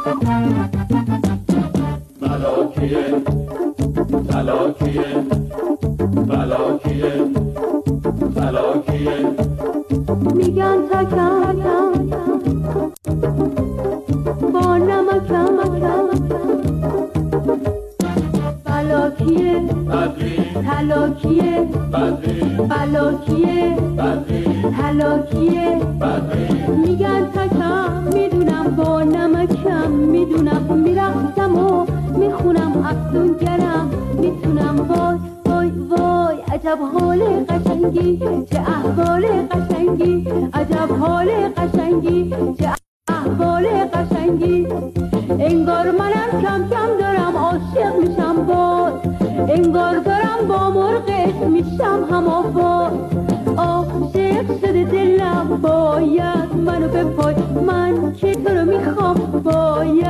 ملاکیه تلاکیه ملاکیه تلاکیه میگن تکم با نمکم بلاکیه بدری تلاکیه بدری بلاکیه بدری تلاکیه بدری میگن تکم میدونم با نمکم میدونم میرفتم و میخونم افسونگرم میتونم وای وای وای عجب حال قشنگی چه احوال قشنگی عجب حال قشنگی چه احوال قشنگی انگار منم کم کم دارم عاشق میشم باز انگار دارم با مرغش میشم هم آواز عاشق شده دلم باید منو بپای من که تو رو میخوام باید